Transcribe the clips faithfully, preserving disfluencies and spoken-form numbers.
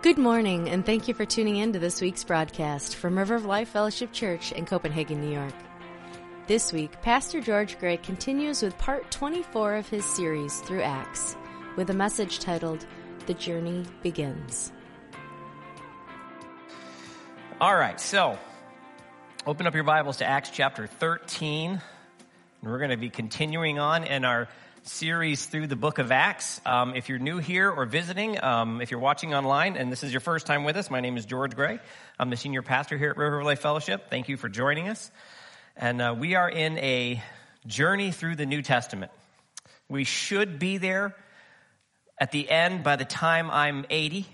Good morning, and thank you for tuning in to this week's broadcast from River of Life Fellowship Church in Copenhagen, New York. This week, Pastor George Gray continues with part twenty-four of his series through Acts, with a message titled, The Journey Begins. All right, so open up your Bibles to Acts chapter thirteen, and we're going to be continuing on in our series through the book of Acts. Um, if you're new here or visiting, um, if you're watching online and this is your first time with us, my name is George Gray. I'm the senior pastor here at River of Life Fellowship. Thank you for joining us. And uh, we are in a journey through the New Testament. We should be there at the end by the time I'm eighty.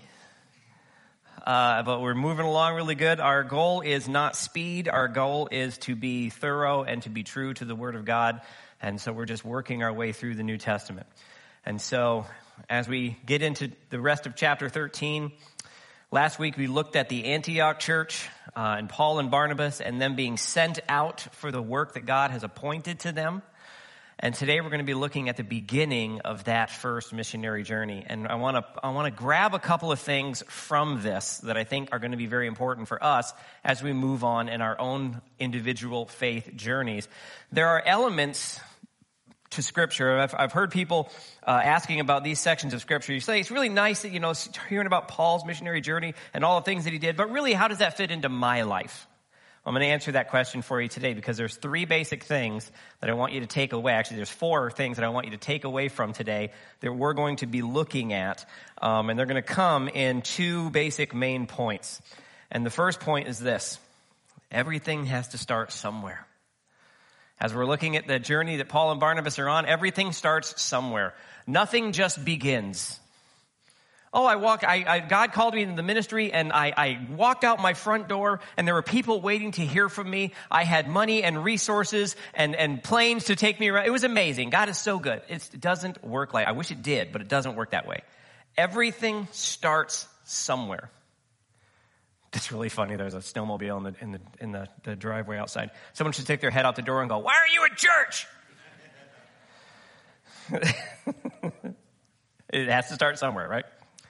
Uh, but we're moving along really good. Our goal is not speed. Our goal is to be thorough and to be true to the Word of God. And so we're just working our way through the New Testament. And so as we get into the rest of chapter thirteen, last week we looked at the Antioch church uh, and Paul and Barnabas and them being sent out for the work that God has appointed to them. And today we're going to be looking at the beginning of that first missionary journey. And I want to I want to grab a couple of things from this that I think are going to be very important for us as we move on in our own individual faith journeys. There are elements to Scripture. I've, I've heard people uh, asking about these sections of Scripture. You say, it's really nice that, you know, hearing about Paul's missionary journey and all the things that he did, but really, how does that fit into my life? I'm going to answer that question for you today because there's three basic things that I want you to take away. Actually, there's four things that I want you to take away from today that we're going to be looking at, um, and they're going to come in two basic main points. And the first point is this: everything has to start somewhere. As we're looking at the journey that Paul and Barnabas are on, everything starts somewhere. Nothing just begins. Oh, I walked, I, I, God called me into the ministry and I, I walked out my front door and there were people waiting to hear from me. I had money and resources and, and planes to take me around. It was amazing. God is so good. It's, it doesn't work like, I wish it did, but it doesn't work that way. Everything starts somewhere. It's really funny. There's a snowmobile in the, in the, in the, the driveway outside. Someone should take their head out the door and go, "Why are you at church?" It has to start somewhere, right?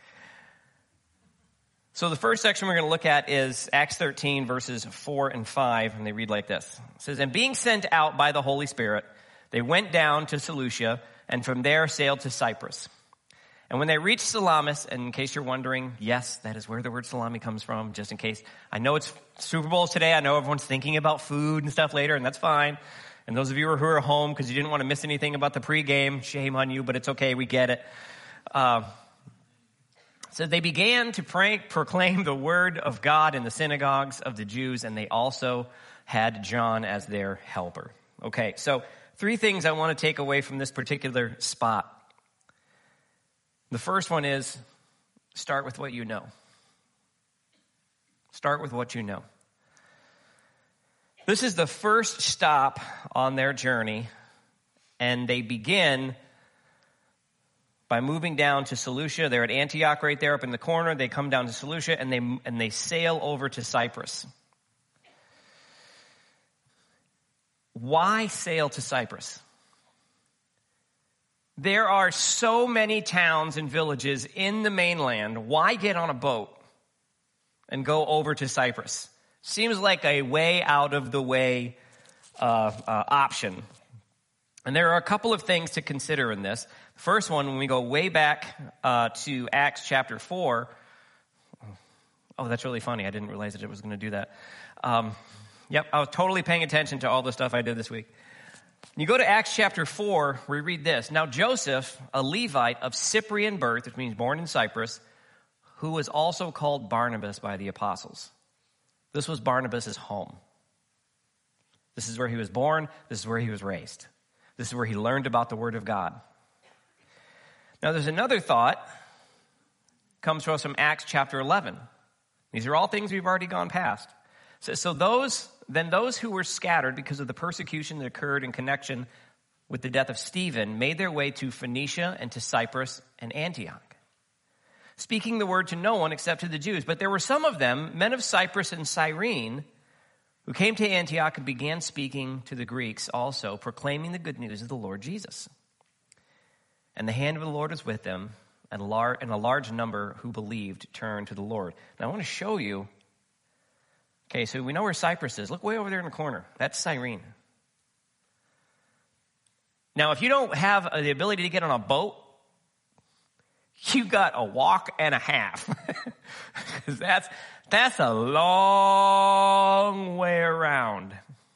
So the first section we're going to look at is Acts thirteen, verses four and five, and they read like this. It says, "And being sent out by the Holy Spirit, they went down to Seleucia, and from there sailed to Cyprus. And when they reached Salamis," and in case you're wondering, yes, that is where the word salami comes from, just in case. I know it's Super Bowls today. I know everyone's thinking about food and stuff later, and that's fine. And those of you who are home because you didn't want to miss anything about the pregame, shame on you, but it's okay. We get it. Uh, so they began to pray, proclaim the word of God in the synagogues of the Jews, and they also had John as their helper. Okay, so three things I want to take away from this particular spot. The first one is start with what you know. Start with what you know. This is the first stop on their journey, and they begin by moving down to Seleucia. They're at Antioch right there up in the corner. They come down to Seleucia, and they and they sail over to Cyprus. Why sail to Cyprus? There are so many towns and villages in the mainland. Why get on a boat and go over to Cyprus? Seems like a way out of the way uh, uh, option. And there are a couple of things to consider in this. The first one, when we go way back uh, to Acts chapter four. Oh, that's really funny. I didn't realize that it was going to do that. Um, yep, I was totally paying attention to all the stuff I did this week. You go to Acts chapter four, we read this. "Now Joseph, a Levite of Cyprian birth," which means born in Cyprus, "who was also called Barnabas by the apostles." This was Barnabas' home. This is where he was born. This is where he was raised. This is where he learned about the Word of God. Now there's another thought, comes to us from Acts chapter eleven. These are all things we've already gone past. So, so those, then those who were scattered because of the persecution that occurred in connection with the death of Stephen made their way to Phoenicia and to Cyprus and Antioch, speaking the word to no one except to the Jews. But there were some of them, men of Cyprus and Cyrene, who came to Antioch and began speaking to the Greeks also, proclaiming the good news of the Lord Jesus. And the hand of the Lord was with them, and, lar- and a large number who believed turned to the Lord. Now, I want to show you. Okay, so we know where Cyprus is. Look way over there in the corner. That's Cyrene. Now, if you don't have the ability to get on a boat, you got a walk and a half. Because that's, that's a long way around.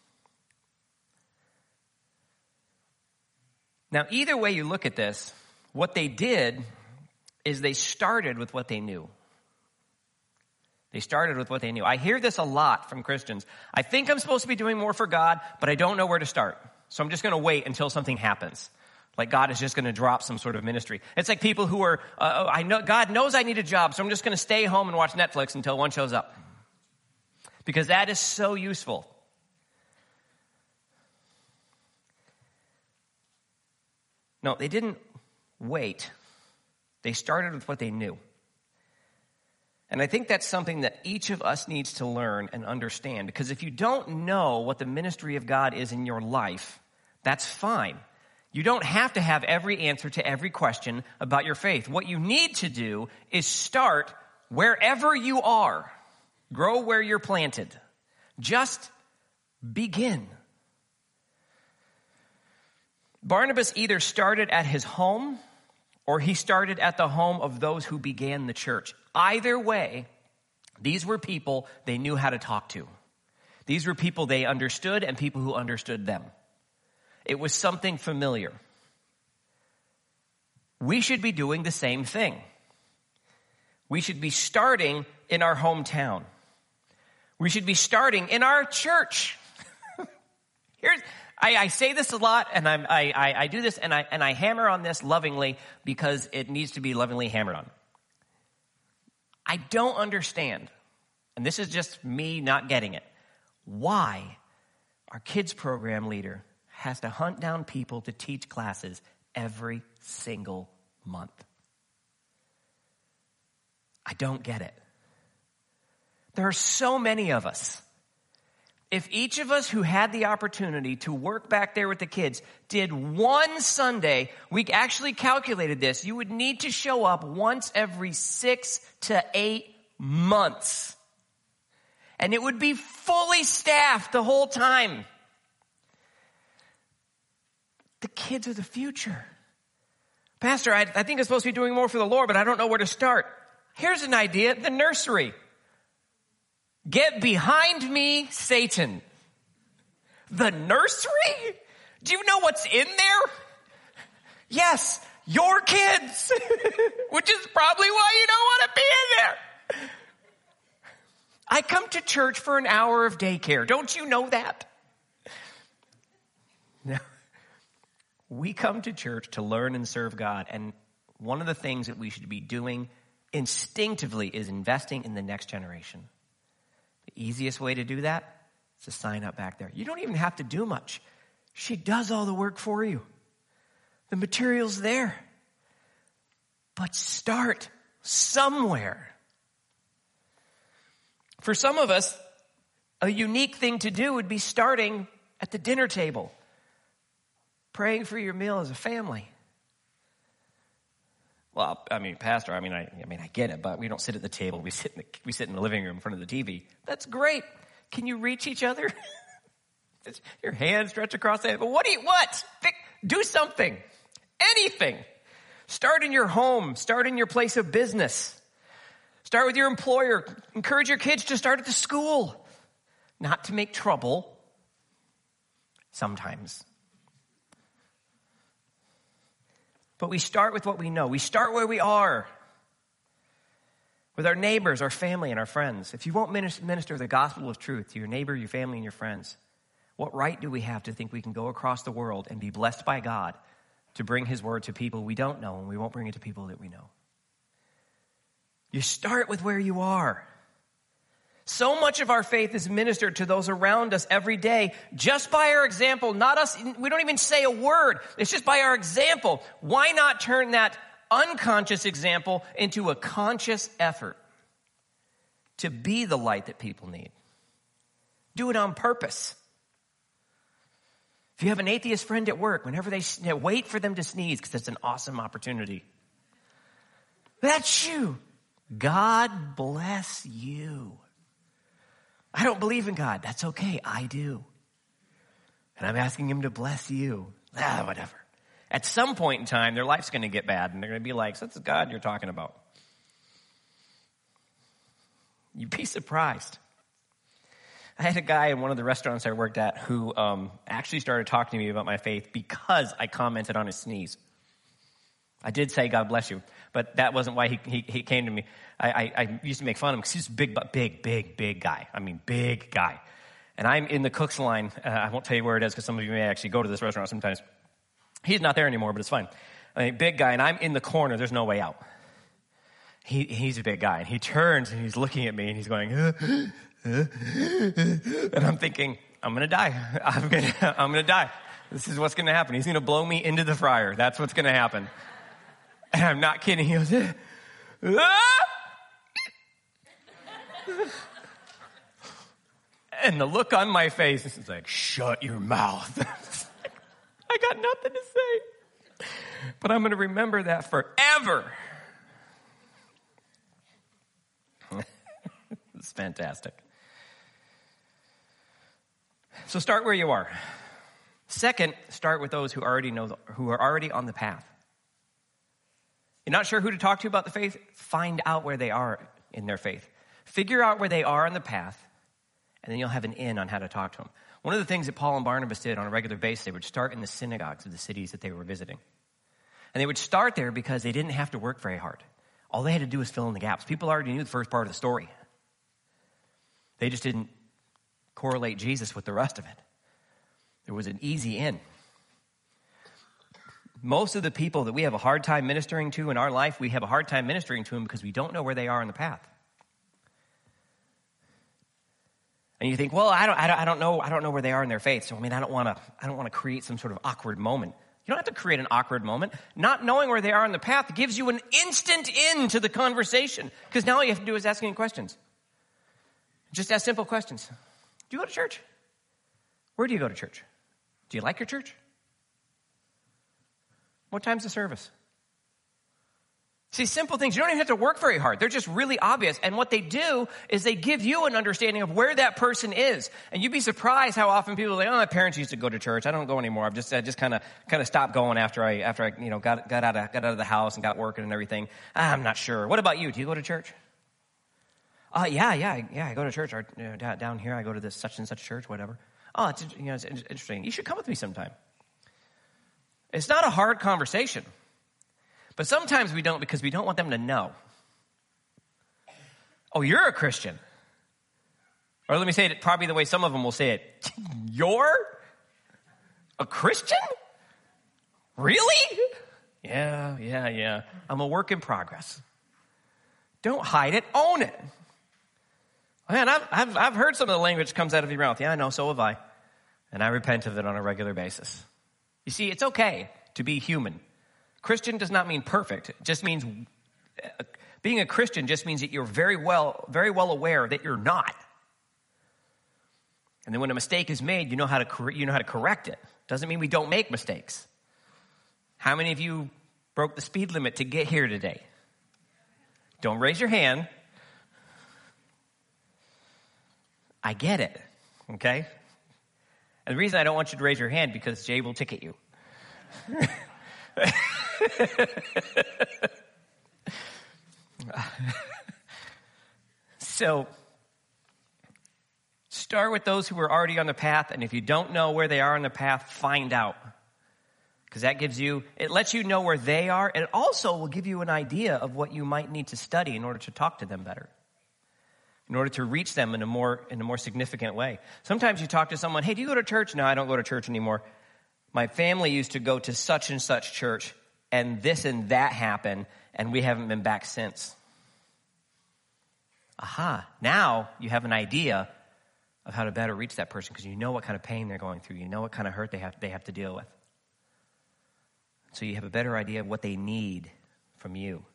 Now, either way you look at this, what they did is they started with what they knew. They started with what they knew. I hear this a lot from Christians. I think I'm supposed to be doing more for God, but I don't know where to start. So I'm just going to wait until something happens. Like God is just going to drop some sort of ministry. It's like people who are, uh, I know God knows I need a job, so I'm just going to stay home and watch Netflix until one shows up. Because that is so useful. No, they didn't wait. They started with what they knew. And I think that's something that each of us needs to learn and understand. Because if you don't know what the ministry of God is in your life, that's fine. You don't have to have every answer to every question about your faith. What you need to do is start wherever you are. Grow where you're planted. Just begin. Barnabas either started at his home or he started at the home of those who began the church. Either way, these were people they knew how to talk to. These were people they understood and people who understood them. It was something familiar. We should be doing the same thing. We should be starting in our hometown. We should be starting in our church. Here's, I, I say this a lot, and I'm, I, I, I do this, and I, and I hammer on this lovingly because it needs to be lovingly hammered on. I don't understand, and this is just me not getting it, why our kids program leader has to hunt down people to teach classes every single month. I don't get it. There are so many of us. If each of us who had the opportunity to work back there with the kids did one Sunday, we actually calculated this, you would need to show up once every six to eight months. And it would be fully staffed the whole time. The kids are the future. Pastor, I, I think I'm supposed to be doing more for the Lord, but I don't know where to start. Here's an idea, the nursery. Get behind me, Satan. The nursery? Do you know what's in there? Yes, your kids. Which is probably why you don't want to be in there. I come to church for an hour of daycare. Don't you know that? No. We come to church to learn and serve God. And one of the things that we should be doing instinctively is investing in the next generation. The easiest way to do that is to sign up back there. You don't even have to do much. She does all the work for you. The material's there. But start somewhere. For some of us, a unique thing to do would be starting at the dinner table, praying for your meal as a family. Well, I mean, Pastor, I mean, I, I mean, I get it, but we don't sit at the table. We sit in the, we sit in the living room in front of the T V. That's great. Can you reach each other? Your hands stretch across the table. What do you, what? Do something. Anything. Start in your home. Start in your place of business. Start with your employer. Encourage your kids to start at the school. Not to make trouble. Sometimes. But we start with what we know. We start where we are. With our neighbors, our family, and our friends. If you won't minister the gospel of truth to your neighbor, your family, and your friends, what right do we have to think we can go across the world and be blessed by God to bring his word to people we don't know, and we won't bring it to people that we know? You start with where you are. So much of our faith is ministered to those around us every day just by our example. Not us, we don't even say a word. It's just by our example. Why not turn that unconscious example into a conscious effort to be the light that people need? Do it on purpose. If you have an atheist friend at work, whenever they wait for them to sneeze, because it's an awesome opportunity. That's you. God bless you. I don't believe in God. That's okay. I do. And I'm asking him to bless you. Ah, whatever. At some point in time, their life's going to get bad, and they're going to be like, so that's God you're talking about. You'd be surprised. I had a guy in one of the restaurants I worked at who um, actually started talking to me about my faith because I commented on his sneeze. I did say, God bless you, but that wasn't why he he, he came to me. I, I, I used to make fun of him because he's a big, big, big, big guy. I mean, big guy. And I'm in the cook's line. Uh, I won't tell you where it is because some of you may actually go to this restaurant sometimes. He's not there anymore, but it's fine. I mean, big guy, and I'm in the corner. There's no way out. He He's a big guy, and he turns, and he's looking at me, and he's going, uh, uh, and I'm thinking, I'm going to die. I'm going to I'm going to die. This is what's going to happen. He's going to blow me into the fryer. That's what's going to happen. And I'm not kidding. He goes, ah! And the look on my face is like, shut your mouth. I got nothing to say. But I'm going to remember that forever. It's fantastic. So start where you are. Second, start with those who already know, who are already on the path. You're not sure who to talk to about the faith? Find out where they are in their faith. Figure out where they are on the path, and then you'll have an in on how to talk to them. One of the things that Paul and Barnabas did on a regular basis, they would start in the synagogues of the cities that they were visiting. And they would start there because they didn't have to work very hard. All they had to do was fill in the gaps. People already knew the first part of the story. They just didn't correlate Jesus with the rest of it. There was an easy in. Most of the people that we have a hard time ministering to in our life, we have a hard time ministering to them because we don't know where they are on the path. And you think, well, I don't, I don't, I don't know, I don't know where they are in their faith. So I mean, I don't want to, I don't want to create some sort of awkward moment. You don't have to create an awkward moment. Not knowing where they are on the path gives you an instant in to the conversation because now all you have to do is ask any questions. Just ask simple questions. Do you go to church? Where do you go to church? Do you like your church? What time's the service? See, simple things. You don't even have to work very hard. They're just really obvious. And what they do is they give you an understanding of where that person is. And you'd be surprised how often people are like, oh, my parents used to go to church. I don't go anymore. I've just, I just kind of, kind of stopped going after I, after I, you know, got, got out of, got out of the house and got working and everything. I'm not sure. What about you? Do you go to church? Uh, yeah, yeah, yeah. I go to church. Or, you know, down here, I go to this such and such church, whatever. Oh, it's, you know, it's interesting. You should come with me sometime. It's not a hard conversation. But sometimes we don't because we don't want them to know. Oh, you're a Christian. Or let me say it probably the way some of them will say it. You're a Christian? Really? Yeah, yeah, yeah. I'm a work in progress. Don't hide it. Own it. Man, I've, I've, I've heard some of the language that comes out of your mouth. Yeah, I know, so have I. And I repent of it on a regular basis. You see, it's okay to be human. Christian does not mean perfect. It just means, uh, being a Christian just means that you're very well, very well aware that you're not. And then when a mistake is made, you know how to, cor- you know how to correct it. Doesn't mean we don't make mistakes. How many of you broke the speed limit to get here today? Don't raise your hand. I get it, okay? And the reason I don't want you to raise your hand because Jay will ticket you. So, start with those who are already on the path, and if you don't know where they are on the path, find out. Because that gives you, it lets you know where they are, and it also will give you an idea of what you might need to study in order to talk to them better. In order to reach them in a more in a more significant way. Sometimes you talk to someone, hey, do you go to church? No, I don't go to church anymore. My family used to go to such and such church, and this and that happened, and we haven't been back since. Aha, now you have an idea of how to better reach that person because you know what kind of pain they're going through. You know what kind of hurt they have, they have to deal with. So you have a better idea of what they need from you.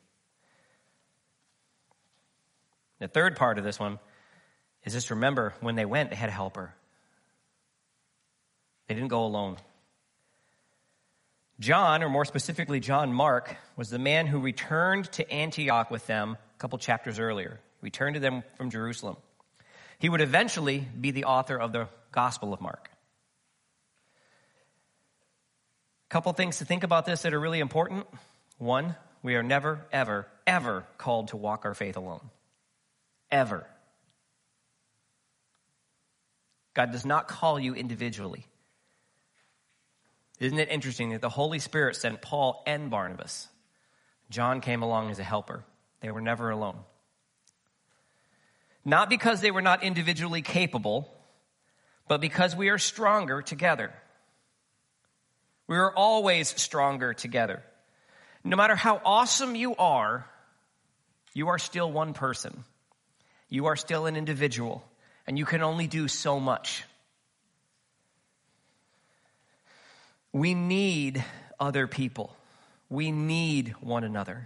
The third part of this one is just remember when they went, they had a helper. They didn't go alone. John, or more specifically John Mark, was the man who returned to Antioch with them a couple chapters earlier. He returned to them from Jerusalem. He would eventually be the author of the Gospel of Mark. A couple things to think about this that are really important. One, we are never, ever, ever called to walk our faith alone. Ever. God does not call you individually. Isn't it interesting that the Holy Spirit sent Paul and Barnabas? John came along as a helper. They were never alone. Not because they were not individually capable, but because we are stronger together. We are always stronger together. No matter how awesome you are, you are still one person. You are still an individual, and you can only do so much. We need other people. We need one another.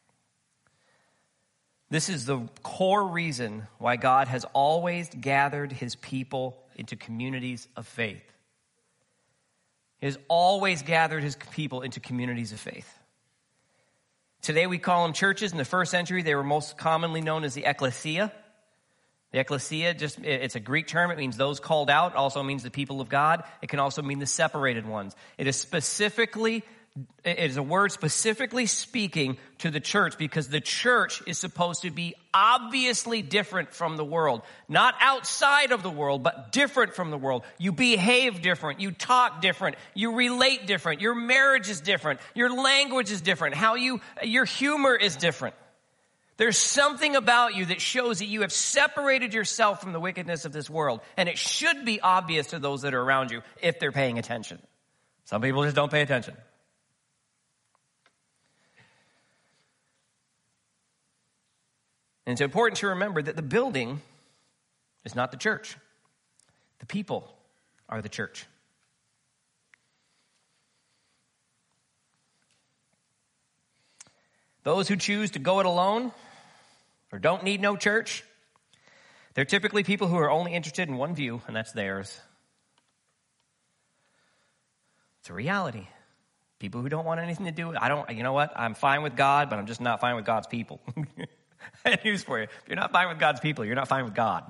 This is the core reason why God has always gathered his people into communities of faith. He has always gathered his people into communities of faith. Today we call them churches. In the first century, they were most commonly known as the ecclesia. The ecclesia, just it's a Greek term. It means those called out. It also means the people of God. It can also mean the separated ones. It is specifically, it is a word specifically speaking to the church because the church is supposed to be obviously different from the world. Not outside of the world, but different from the world. You behave different. You talk different. You relate different. Your marriage is different. Your language is different. How you, your humor is different. There's something about you that shows that you have separated yourself from the wickedness of this world. And it should be obvious to those that are around you if they're paying attention. Some people just don't pay attention. And it's important to remember that the building is not the church. The people are the church. Those who choose to go it alone or don't need no church, they're typically people who are only interested in one view, and that's theirs. It's a reality. People who don't want anything to do with it. I don't, you know what? I'm fine with God, but I'm just not fine with God's people. I have news for you. If you're not fine with God's people, you're not fine with God.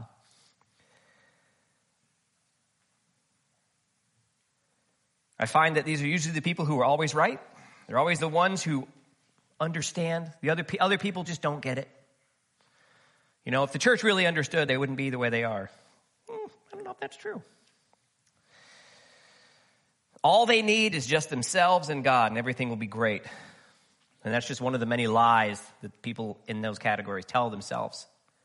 I find that these are usually the people who are always right. They're always the ones who understand. The other other people just don't get it. You know, if the church really understood, they wouldn't be the way they are. Hmm, I don't know if that's true. All they need is just themselves and God, and everything will be great. And that's just one of the many lies that people in those categories tell themselves.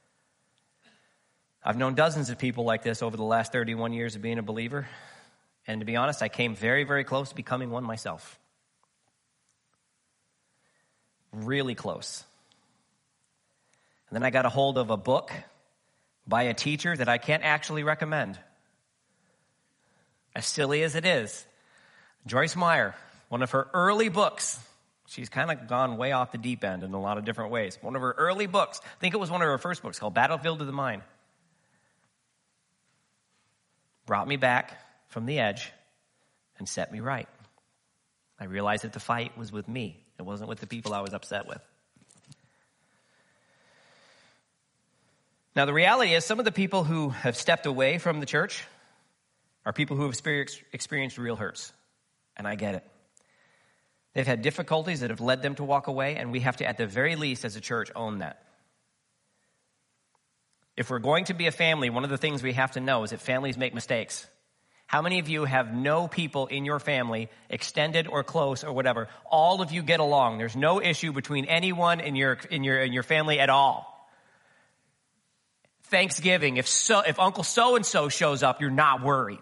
I've known dozens of people like this over the last thirty-one years of being a believer. And to be honest, I came very, very close to becoming one myself. Really close. And then I got a hold of a book by a teacher that I can't actually recommend. As silly as it is. Joyce Meyer, one of her early books. She's kind of gone way off the deep end in a lot of different ways. One of her early books, I think it was one of her first books, called Battlefield of the Mind, brought me back from the edge and set me right. I realized that the fight was with me. It wasn't with the people I was upset with. Now, the reality is some of the people who have stepped away from the church are people who have experienced, experienced real hurts. And I get it. They've had difficulties that have led them to walk away, and we have to, at the very least, as a church, own that. If we're going to be a family, one of the things we have to know is that families make mistakes. How many of you have no people in your family, extended or close or whatever? All of you get along. There's no issue between anyone in your in your in your family at all. Thanksgiving, if so, if Uncle so and so shows up, you're not worried.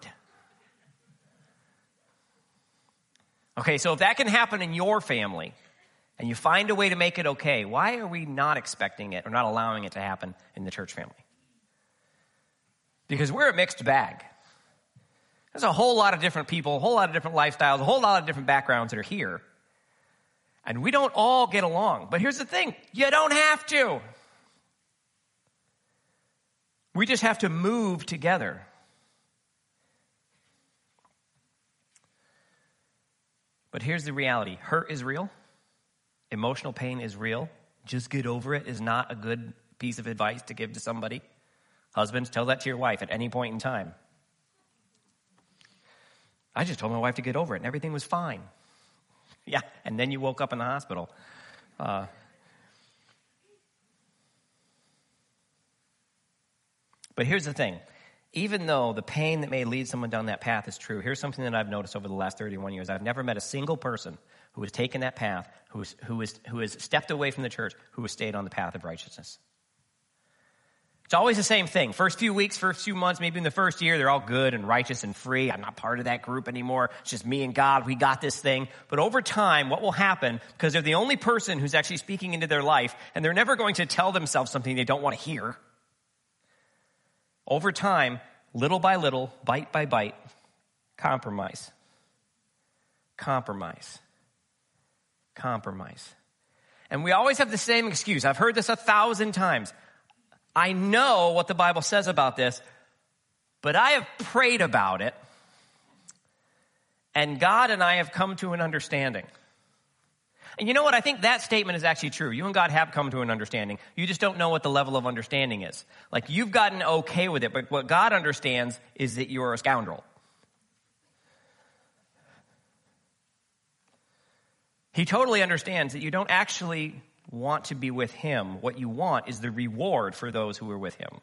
Okay, so if that can happen in your family, and you find a way to make it okay, why are we not expecting it or not allowing it to happen in the church family? Because we're a mixed bag. There's a whole lot of different people, a whole lot of different lifestyles, a whole lot of different backgrounds that are here. And we don't all get along. But here's the thing, you don't have to. We just have to move together. But here's the reality. Hurt is real. Emotional pain is real. Just get over it is not a good piece of advice to give to somebody. Husbands, tell that to your wife at any point in time. I just told my wife to get over it and everything was fine. Yeah, and then you woke up in the hospital. Uh, but here's the thing. Even though the pain that may lead someone down that path is true, here's something that I've noticed over the last thirty-one years. I've never met a single person who has taken that path, who has, who has, who has stepped away from the church, who has stayed on the path of righteousness. It's always the same thing. First few weeks, first few months, maybe in the first year, they're all good and righteous and free. I'm not part of that group anymore. It's just me and God. We got this thing. But over time, what will happen, because they're the only person who's actually speaking into their life, and they're never going to tell themselves something they don't want to hear. Over time, little by little, bite by bite, compromise. Compromise. Compromise. And we always have the same excuse. I've heard this a thousand times. I know what the Bible says about this, but I have prayed about it, and God and I have come to an understanding. And you know what? I think that statement is actually true. You and God have come to an understanding. You just don't know what the level of understanding is. Like, you've gotten okay with it, but what God understands is that you're a scoundrel. He totally understands that you don't actually want to be with him. What you want is the reward for those who are with him.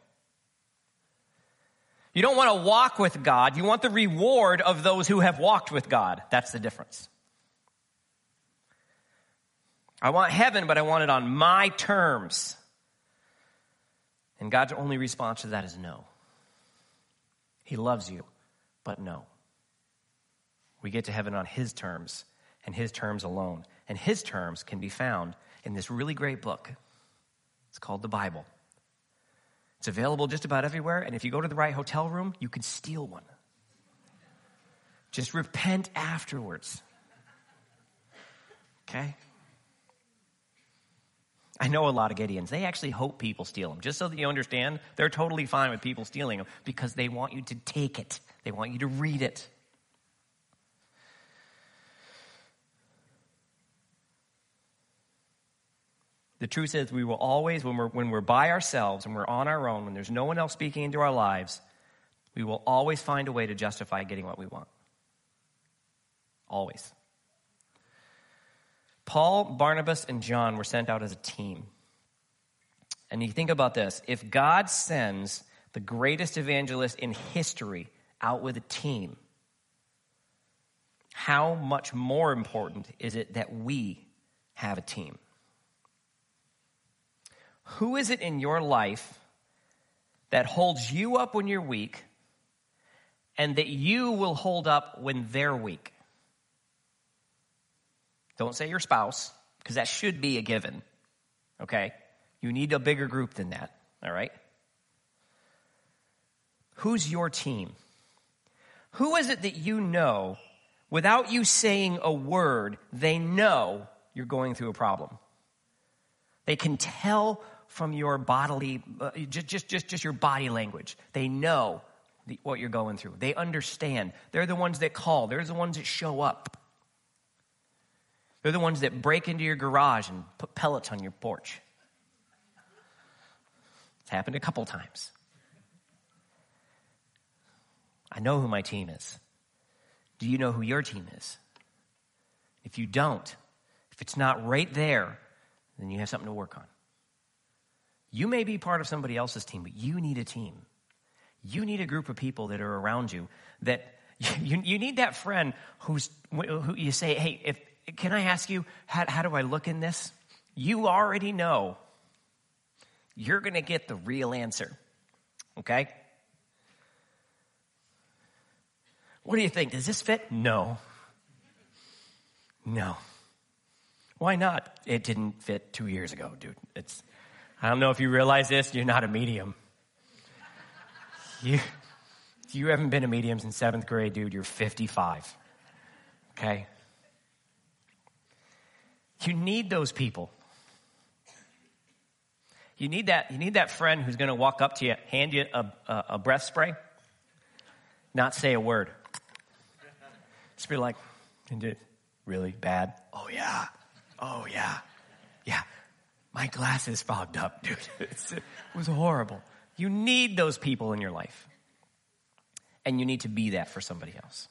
You don't want to walk with God. You want the reward of those who have walked with God. That's the difference. I want heaven, but I want it on my terms. And God's only response to that is no. He loves you, but no. We get to heaven on his terms, and his terms alone. And his terms can be found in this really great book. It's called the Bible. It's available just about everywhere, and if you go to the right hotel room, you can steal one. Just repent afterwards. Okay? I know a lot of Gideons. They actually hope people steal them. Just so that you understand, they're totally fine with people stealing them because they want you to take it. They want you to read it. The truth is, we will always, when we're, when we're by ourselves and we're on our own, when there's no one else speaking into our lives, we will always find a way to justify getting what we want. Always. Paul, Barnabas, and John were sent out as a team. And you think about this. If God sends the greatest evangelist in history out with a team, how much more important is it that we have a team? Who is it in your life that holds you up when you're weak and that you will hold up when they're weak? Don't say your spouse, because that should be a given, okay? You need a bigger group than that, all right? Who's your team? Who is it that you know, without you saying a word, they know you're going through a problem? They can tell from your bodily, uh, just, just, just, just your body language. They know the, what you're going through. They understand. They're the ones that call. They're the ones that show up. They're the ones that break into your garage and put pellets on your porch. It's happened a couple times. I know who my team is. Do you know who your team is? If you don't, if it's not right there, then you have something to work on. You may be part of somebody else's team, but you need a team. You need a group of people that are around you that you, you need that friend who's, who you say, hey, if, can I ask you, how, how do I look in this? You already know. You're going to get the real answer. Okay? What do you think? Does this fit? No. No. Why not? It didn't fit two years ago, dude. It's, I don't know if you realize this, you're not a medium. You, you haven't been a medium since seventh grade, dude. You're fifty-five. Okay? You need those people. You need that, you need that friend who's going to walk up to you, hand you a, a, a breath spray, not say a word. Just be like, Really bad? Oh, yeah. Oh, yeah. Yeah. My glasses fogged up, dude. It's, it was horrible. You need those people in your life. And you need to be that for somebody else.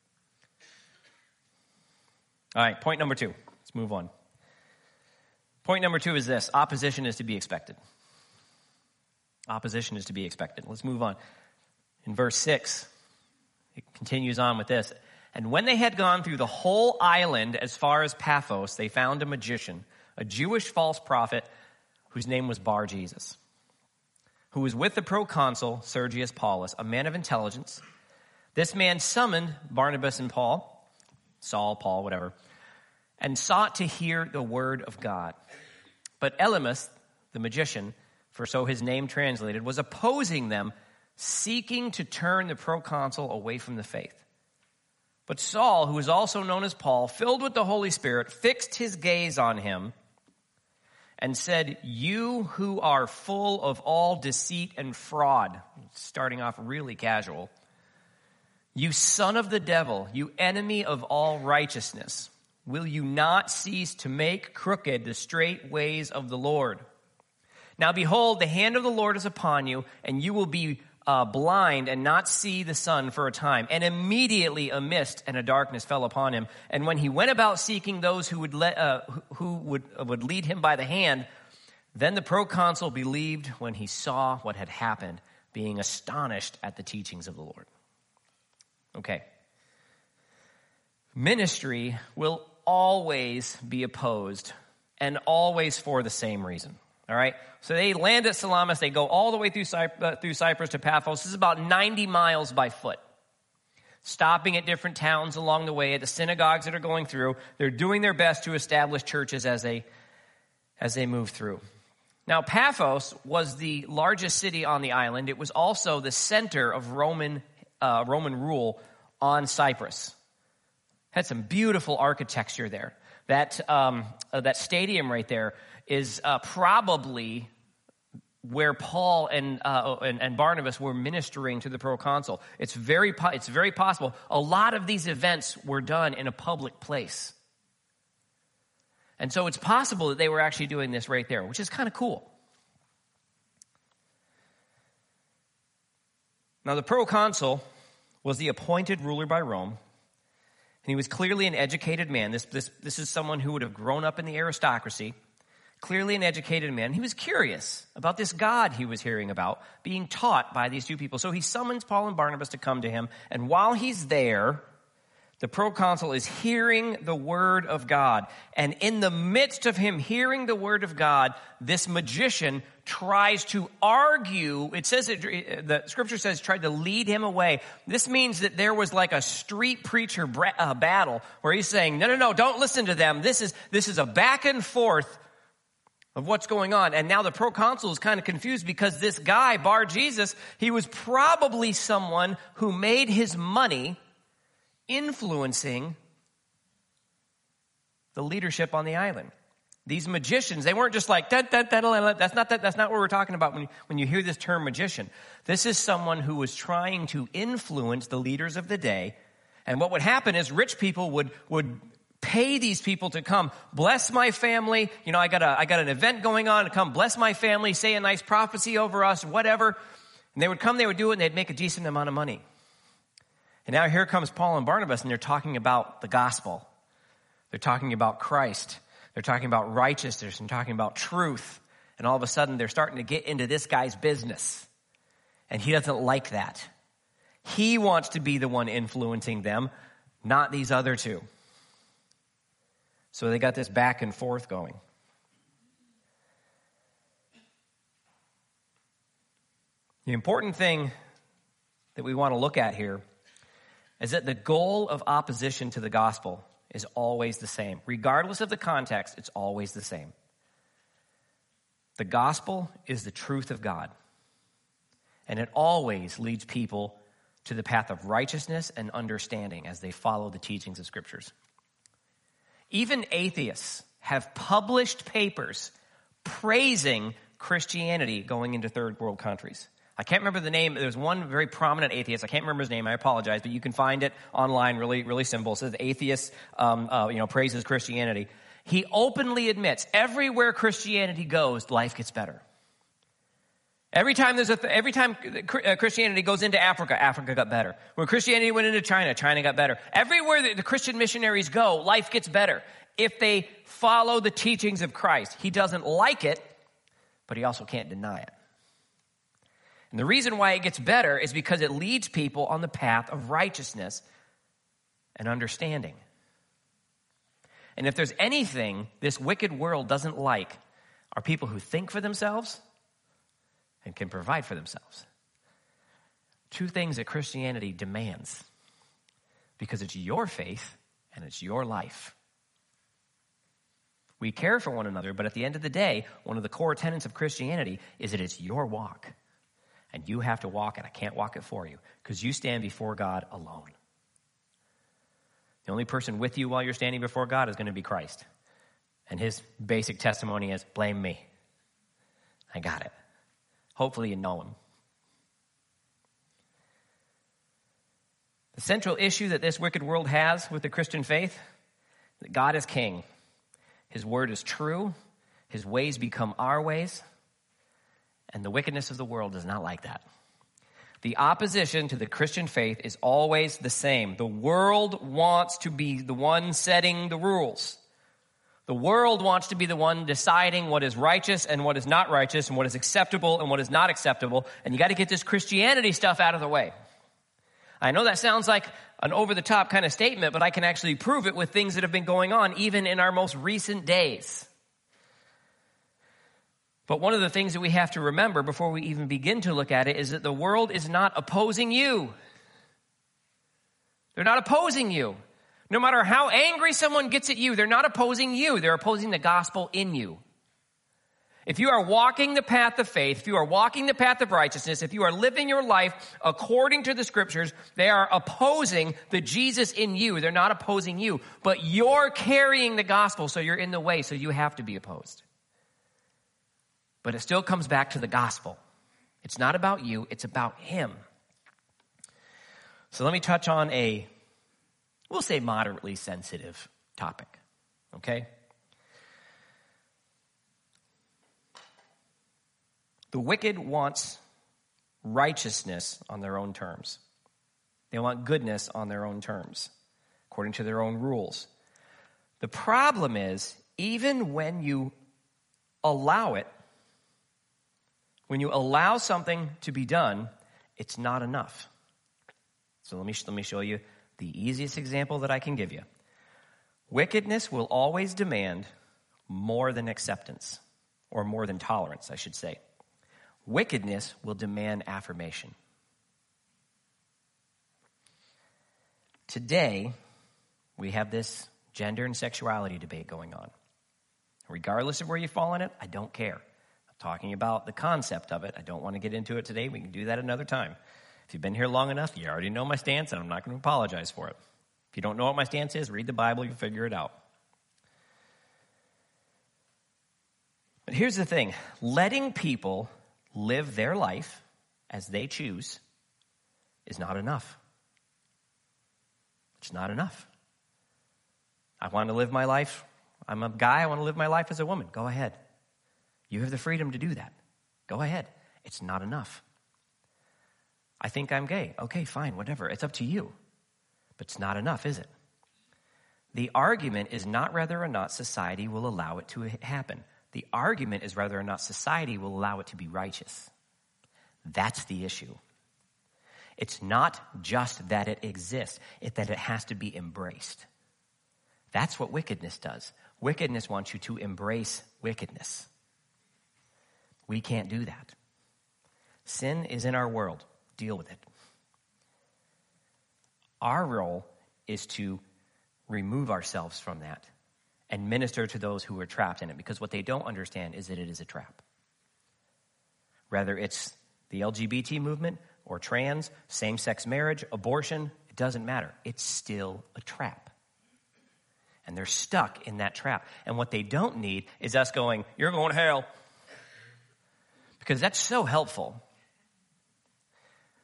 All right, point number two. Let's move on. Point number two is this. Opposition is to be expected. Opposition is to be expected. Let's move on. In verse six, it continues on with this. And when they had gone through the whole island as far as Paphos, they found a magician, a Jewish false prophet, whose name was Bar-Jesus, who was with the proconsul Sergius Paulus, a man of intelligence. This man summoned Barnabas and Paul, Saul, Paul, whatever, and sought to hear the word of God. But Elymas, the magician, for so his name translated, was opposing them, seeking to turn the proconsul away from the faith. But Saul, who was also known as Paul, filled with the Holy Spirit, fixed his gaze on him and said, "You who are full of all deceit and fraud," starting off really casual, "you son of the devil, you enemy of all righteousness, will you not cease to make crooked the straight ways of the Lord? Now behold, the hand of the Lord is upon you, and you will be uh, blind and not see the sun for a time." And immediately a mist and a darkness fell upon him. And when he went about seeking those who would let, uh, who would uh, would lead him by the hand, then the proconsul believed when he saw what had happened, being astonished at the teachings of the Lord. Okay. Ministry will always be opposed, and always for the same reason. All right? So they land at Salamis. They go all the way through, Cyprus, uh, through Cyprus to Paphos. This is about ninety miles by foot. Stopping at different towns along the way, at the synagogues that are going through. They're doing their best to establish churches as they, as they move through. Now, Paphos was the largest city on the island. It was also the center of Roman, uh, Roman rule on Cyprus. Had some beautiful architecture there. That um, uh, that stadium right there is uh, probably where Paul and, uh, and and Barnabas were ministering to the proconsul. It's very po- it's very possible. A lot of these events were done in a public place, and so it's possible that they were actually doing this right there, which is kind of cool. Now, the proconsul was the appointed ruler by Rome. And he was clearly an educated man. This, this, this is someone who would have grown up in the aristocracy. Clearly an educated man. He was curious about this God he was hearing about being taught by these two people. So he summons Paul and Barnabas to come to him. And while he's there, the proconsul is hearing the word of God. And in the midst of him hearing the word of God, this magician tries to argue. It says, it, the scripture says, tried to lead him away. This means that there was like a street preacher bra- uh, battle where he's saying, no, no, no, don't listen to them. This is, this is a back and forth of what's going on. And now the proconsul is kind of confused because this guy, Bar-Jesus, he was probably someone who made his money influencing the leadership on the island. These magicians, they weren't just like, da, da, da, da, da. That's not that, that's not what we're talking about when you, when you hear this term magician. This is someone who was trying to influence the leaders of the day. And what would happen is rich people would, would pay these people to come, bless my family. You know, I got a, I got an event going on to come bless my family, say a nice prophecy over us, whatever. And they would come, they would do it, and they'd make a decent amount of money. And now here comes Paul and Barnabas, and they're talking about the gospel. They're talking about Christ. They're talking about righteousness and talking about truth. And all of a sudden, they're starting to get into this guy's business. And he doesn't like that. He wants to be the one influencing them, not these other two. So they got this back and forth going. The important thing that we want to look at here is that the goal of opposition to the gospel is always the same. Regardless of the context, it's always the same. The gospel is the truth of God. And it always leads people to the path of righteousness and understanding as they follow the teachings of scriptures. Even atheists have published papers praising Christianity going into third world countries. I can't remember the name. There's one very prominent atheist. I can't remember his name. I apologize, but you can find it online. Really, really simple. It says atheist, um, uh, you know, praises Christianity. He openly admits everywhere Christianity goes, life gets better. Every time there's a th- every time Christianity goes into Africa, Africa got better. When Christianity went into China, China got better. Everywhere that the Christian missionaries go, life gets better if they follow the teachings of Christ. He doesn't like it, but he also can't deny it. And the reason why it gets better is because it leads people on the path of righteousness and understanding. And if there's anything this wicked world doesn't like, are people who think for themselves and can provide for themselves. Two things that Christianity demands, because it's your faith and it's your life. We care for one another, but at the end of the day, one of the core tenets of Christianity is that it's your walk. And you have to walk it. I can't walk it for you because you stand before God alone. The only person with you while you're standing before God is going to be Christ. And his basic testimony is, blame me. I got it. Hopefully you know him. The central issue that this wicked world has with the Christian faith, that God is king. His word is true. His ways become our ways. And the wickedness of the world is not like that. The opposition to the Christian faith is always the same. The world wants to be the one setting the rules. The world wants to be the one deciding what is righteous and what is not righteous and what is acceptable and what is not acceptable. And you got to get this Christianity stuff out of the way. I know that sounds like an over-the-top kind of statement, but I can actually prove it with things that have been going on even in our most recent days. But one of the things that we have to remember before we even begin to look at it is that the world is not opposing you. They're not opposing you. No matter how angry someone gets at you, they're not opposing you. They're opposing the gospel in you. If you are walking the path of faith, if you are walking the path of righteousness, if you are living your life according to the scriptures, they are opposing the Jesus in you. They're not opposing you, but you're carrying the gospel, so you're in the way, so you have to be opposed. But it still comes back to the gospel. It's not about you, it's about him. So let me touch on a, we'll say moderately sensitive topic, okay? The wicked wants righteousness on their own terms. They want goodness on their own terms, according to their own rules. The problem is, even when you allow it, when you allow something to be done, it's not enough. So let me, let me show you the easiest example that I can give you. Wickedness will always demand more than acceptance, or more than tolerance, I should say. Wickedness will demand affirmation. Today, we have this gender and sexuality debate going on. Regardless of where you fall in it, I don't care. I'm talking about the concept of it. I don't want to get into it today. We can do that another time. If you've been here long enough, you already know my stance, and I'm not going to apologize for it. If you don't know what my stance is, read the Bible, you'll figure it out. But here's the thing. Letting people live their life as they choose is not enough. It's not enough. I want to live my life. I'm a guy. I want to live my life as a woman. Go ahead. You have the freedom to do that. Go ahead. It's not enough. I think I'm gay. Okay, fine, whatever. It's up to you. But it's not enough, is it? The argument is not whether or not society will allow it to happen. The argument is whether or not society will allow it to be righteous. That's the issue. It's not just that it exists, it's that it has to be embraced. That's what wickedness does. Wickedness wants you to embrace wickedness. We can't do that. Sin is in our world. Deal with it. Our role is to remove ourselves from that and minister to those who are trapped in it, because what they don't understand is that it is a trap. Whether it's the L G B T movement or trans, same-sex marriage, abortion, it doesn't matter. It's still a trap. And they're stuck in that trap. And what they don't need is us going, you're going to hell. Because that's so helpful.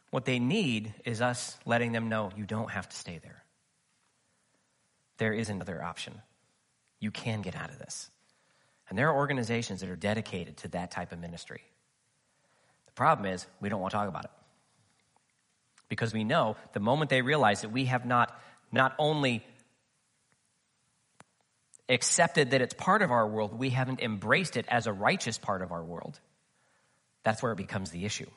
What they need is us letting them know you don't have to stay there. There is another option. You can get out of this. And there are organizations that are dedicated to that type of ministry. The problem is we don't want to talk about it. Because we know the moment they realize that we have not, not only accepted that it's part of our world, we haven't embraced it as a righteous part of our world. That's where it becomes the issue.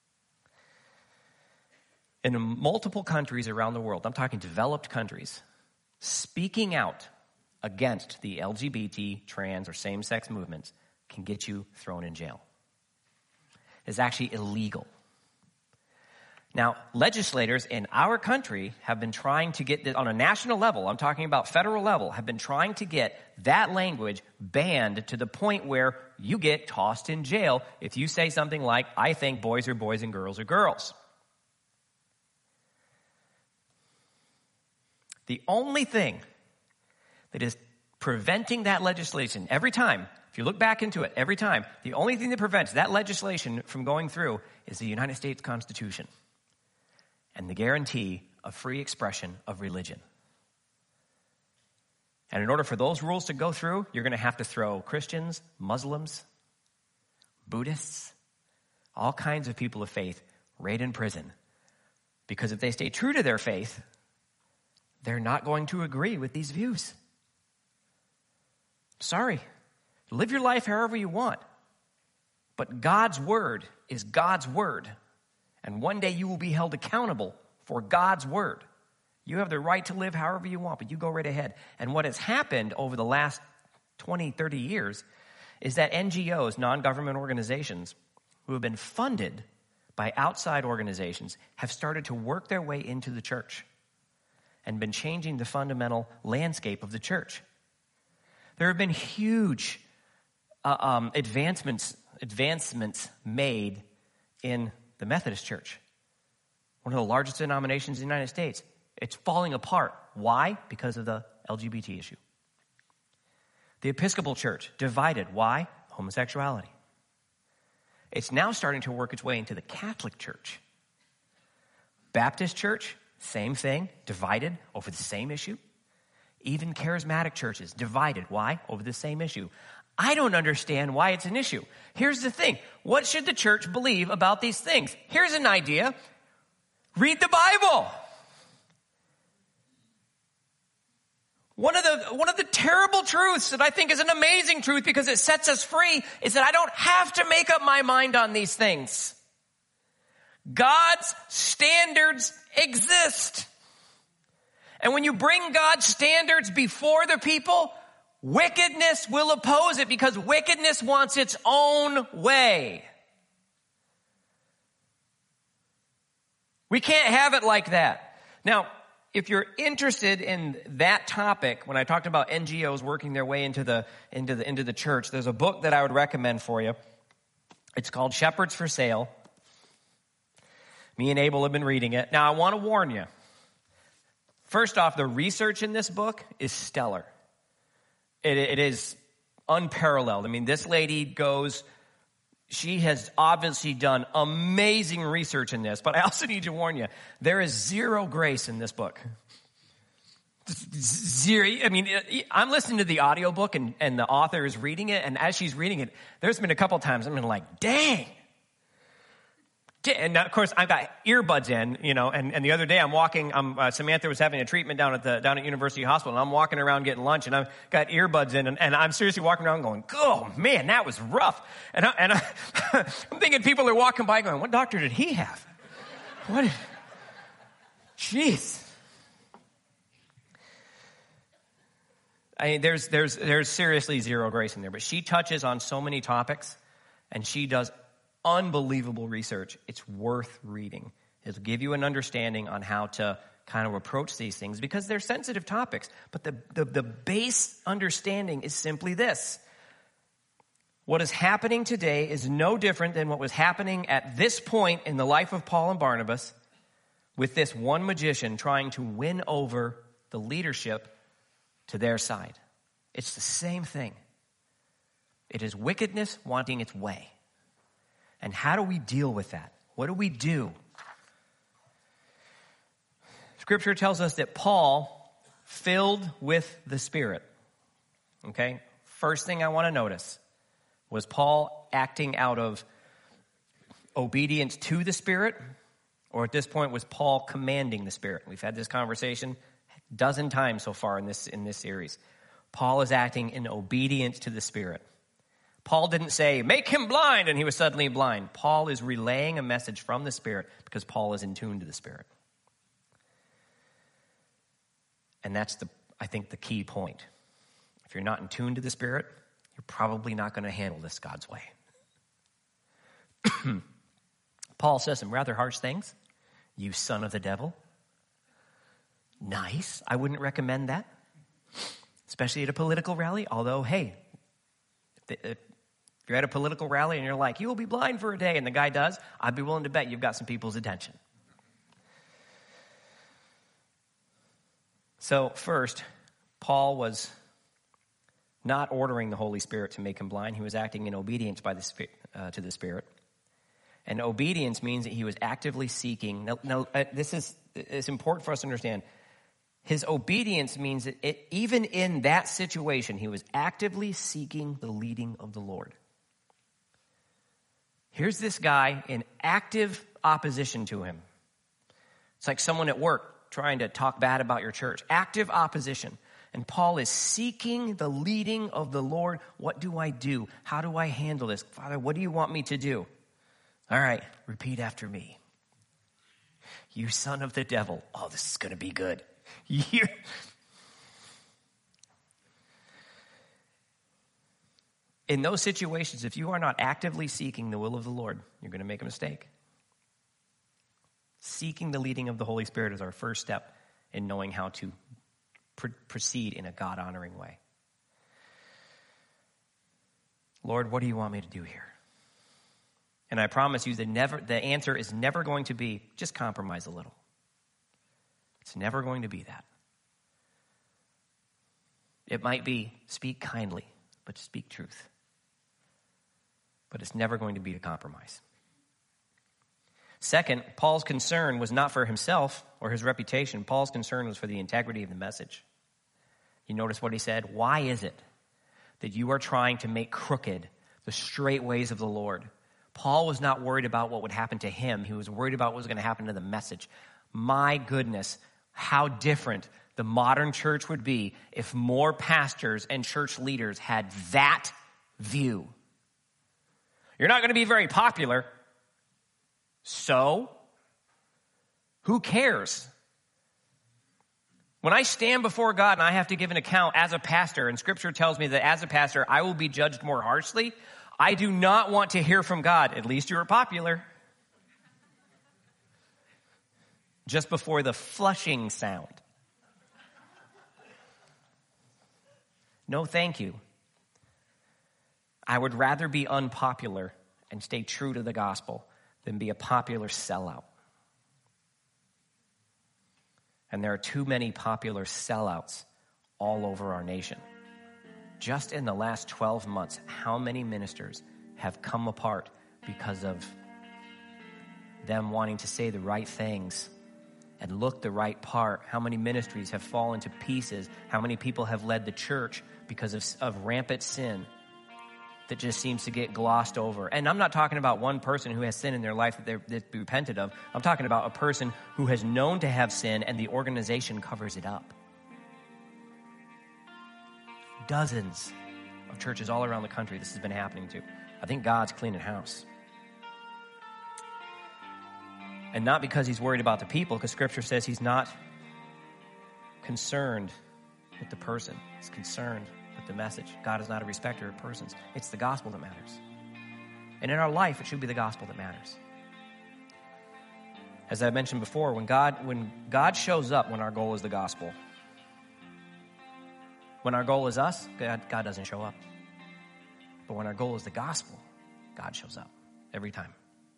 In multiple countries around the world, I'm talking developed countries, speaking out against the L G B T, trans, or same-sex movements can get you thrown in jail. It's actually illegal. Now, legislators in our country have been trying to get this on a national level, I'm talking about federal level, have been trying to get that language banned to the point where you get tossed in jail if you say something like, I think boys are boys and girls are girls. The only thing that is preventing that legislation every time, if you look back into it, every time, the only thing that prevents that legislation from going through is the United States Constitution and the guarantee of free expression of religion. And in order for those rules to go through, you're going to have to throw Christians, Muslims, Buddhists, all kinds of people of faith right in prison. Because if they stay true to their faith, they're not going to agree with these views. Sorry. Live your life however you want. But God's word is God's word. And one day you will be held accountable for God's word. You have the right to live however you want, but you go right ahead. And what has happened over the last twenty, thirty years is that N G Os, non-government organizations, who have been funded by outside organizations, have started to work their way into the church and been changing the fundamental landscape of the church. There have been huge uh, um, advancements advancements made in the Methodist Church, one of the largest denominations in the United States. It's falling apart. Why? Because of the L G B T issue. The Episcopal Church, divided. Why? Homosexuality. It's now starting to work its way into the Catholic Church. Baptist Church, same thing, divided over the same issue. Even charismatic churches, divided. Why? Over the same issue. I don't understand why it's an issue. Here's the thing. What should the church believe about these things? Here's an idea. Read the Bible. One of the, one of the terrible truths that I think is an amazing truth because it sets us free is that I don't have to make up my mind on these things. God's standards exist. And when you bring God's standards before the people, wickedness will oppose it because wickedness wants its own way. We can't have it like that. Now, if you're interested in that topic, when I talked about N G Os working their way into the, into the, into the church, there's a book that I would recommend for you. It's called Shepherds for Sale. Me and Abel have been reading it. Now, I want to warn you. First off, the research in this book is stellar. It, it is unparalleled. I mean, this lady goes, she has obviously done amazing research in this, but I also need to warn you, there is zero grace in this book. Zero. I mean, I'm listening to the audiobook and, and the author is reading it, and as she's reading it, there's been a couple times I've been like, dang. And of course, I've got earbuds in, you know, and, and the other day I'm walking, um, uh, Samantha was having a treatment down at the, down at University Hospital, and I'm walking around getting lunch, and I've got earbuds in, and, and I'm seriously walking around going, oh man, that was rough. And, I, and I, I'm thinking people are walking by going, what doctor did he have? What? Jeez. I mean, there's, there's, there's seriously zero grace in there, but she touches on so many topics, and she does unbelievable research. It's worth reading. It'll give you an understanding on how to kind of approach these things because they're sensitive topics. But the, the, the base understanding is simply this. What is happening today is no different than what was happening at this point in the life of Paul and Barnabas with this one magician trying to win over the leadership to their side. It's the same thing. It is wickedness wanting its way. And how do we deal with that? What do we do? Scripture tells us that Paul, filled with the Spirit, okay? First thing I want to notice was Paul acting out of obedience to the Spirit, or at this point was Paul commanding the Spirit? We've had this conversation a dozen times so far in this, in this series. Paul is acting in obedience to the Spirit. Paul didn't say, make him blind, and he was suddenly blind. Paul is relaying a message from the Spirit because Paul is in tune to the Spirit. And that's, the, I think, the key point. If you're not in tune to the Spirit, you're probably not going to handle this God's way. Paul says some rather harsh things. You son of the devil. Nice. I wouldn't recommend that, especially at a political rally. Although, hey, if you're at a political rally and you're like, you will be blind for a day, and the guy does, I'd be willing to bet you've got some people's attention. So first, Paul was not ordering the Holy Spirit to make him blind. He was acting in obedience by the uh, to the Spirit. And obedience means that he was actively seeking. Now, now uh, this is it's important for us to understand. His obedience means that it, even in that situation, he was actively seeking the leading of the Lord. Here's this guy in active opposition to him. It's like someone at work trying to talk bad about your church. Active opposition. And Paul is seeking the leading of the Lord. What do I do? How do I handle this? Father, what do you want me to do? All right, repeat after me. You son of the devil. Oh, this is going to be good. You... In those situations, if you are not actively seeking the will of the Lord, you're going to make a mistake. Seeking the leading of the Holy Spirit is our first step in knowing how to pr- proceed in a God-honoring way. Lord, what do you want me to do here? And I promise you, the never the answer is never going to be just compromise a little. It's never going to be that. It might be speak kindly, but speak truth. But it's never going to be a compromise. Second, Paul's concern was not for himself or his reputation. Paul's concern was for the integrity of the message. You notice what he said? Why is it that you are trying to make crooked the straight ways of the Lord? Paul was not worried about what would happen to him. He was worried about what was going to happen to the message. My goodness, how different the modern church would be if more pastors and church leaders had that view. You're not going to be very popular. So, who cares? When I stand before God and I have to give an account as a pastor, and Scripture tells me that as a pastor I will be judged more harshly, I do not want to hear from God, at least you are popular, just before the flushing sound. No, thank you. I would rather be unpopular and stay true to the gospel than be a popular sellout. And there are too many popular sellouts all over our nation. Just in the last twelve months, how many ministers have come apart because of them wanting to say the right things and look the right part? How many ministries have fallen to pieces? How many people have led the church because of, of rampant sin that just seems to get glossed over? And I'm not talking about one person who has sin in their life that they're, they've repented of. I'm talking about a person who has known to have sin and the organization covers it up. Dozens of churches all around the country this has been happening to. I think God's cleaning house. And not because he's worried about the people, because Scripture says he's not concerned with the person. He's concerned with the message. God is not a respecter of persons. It's the gospel that matters. And in our life, it should be the gospel that matters. As I mentioned before, when God, when God shows up when our goal is the gospel, when our goal is us, God, God doesn't show up. But when our goal is the gospel, God shows up every time.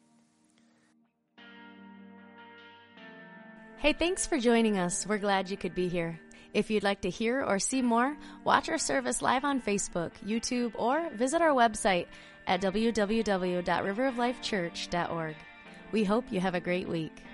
Hey, thanks for joining us. We're glad you could be here. If you'd like to hear or see more, watch our service live on Facebook, YouTube, or visit our website at w w w dot river of life church dot org. We hope you have a great week.